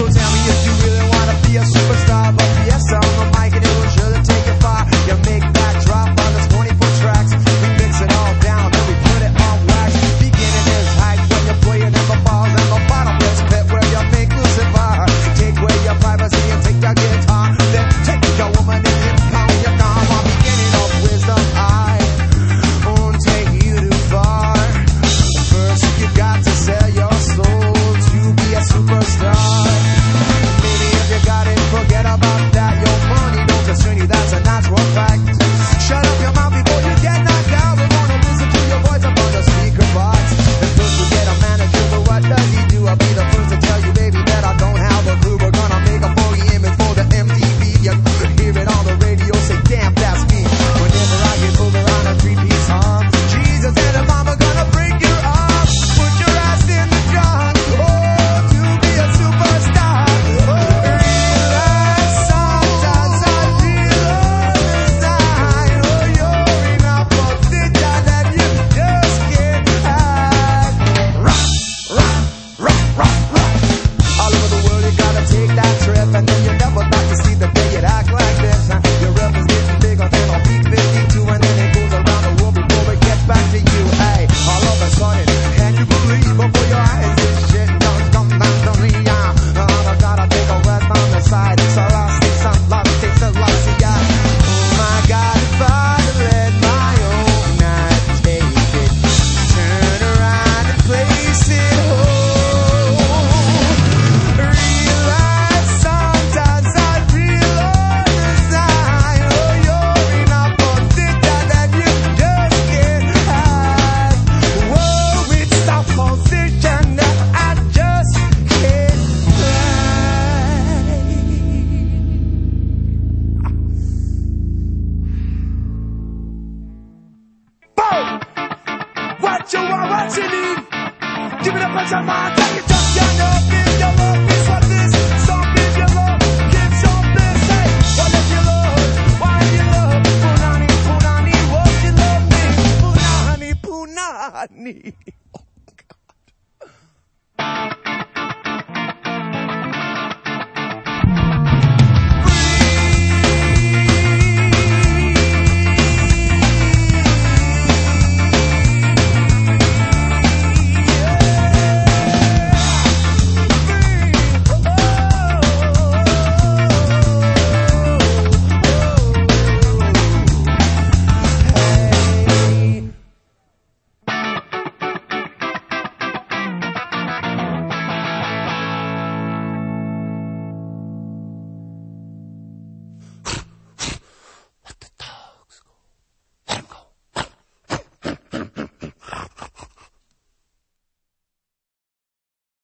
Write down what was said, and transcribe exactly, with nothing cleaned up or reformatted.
So tell me if you really wanna be a superstar. But yes, on the mic and it will surely take you far. You make that drop on those twenty-four tracks. We mix it all down and we put it on wax. Beginning is hype when you're playing in the bars and the bottomless pit where you make Lucifer. Take away your privacy and take your guitar. Then take your woman and impound your arm. I'm beginning of wisdom. I won't take you too far. First you got to sell your soul to be a superstar. Maybe if you got it, forget about that. Your money don't concern you, that's a natural fact. Shut up your mouth before you get knocked out. We're gonna listen to your voice up on the speaker box. And first we get a manager, but what does he do? I'll be the first to tell you, baby, that I don't have a clue. We're gonna make a phony image for the M T V. You hear it on the radio, say, damn, that's me. Whenever I get pulled around a three-piece arm, Jesus and the mama gonna break your arm. Put your ass in the jar. Oh, to be a superstar. Oh, realize sometimes I realize I, oh, you're in a position that you just can't hide. Rock, rock, rock, rock, rock. All over the world you gotta take that trip, and then you never got to see the day you'd act like this. Your rep is getting bigger than a B fifty-two, and then it goes around the world before it gets back to you. Hey, all of a sudden, can you believe before your eyes this shit don't come back to me? Uh, I gotta take a rest on the side, so I'll say some love, take some love, see ya. Oh my God, if I let my own night take it, turn around and place it home. Realize sometimes I realize I, oh, you're in a position that you just can't hide. Whoa, it's a position that I just can't hide. Boom! What you want, what you need? Give it up on your mind, take it up, you know, give your love, this what this, some give your love, give some this, hey, what if you love, why you love, punani, punani, what you love me, punani, punani. Oh, God.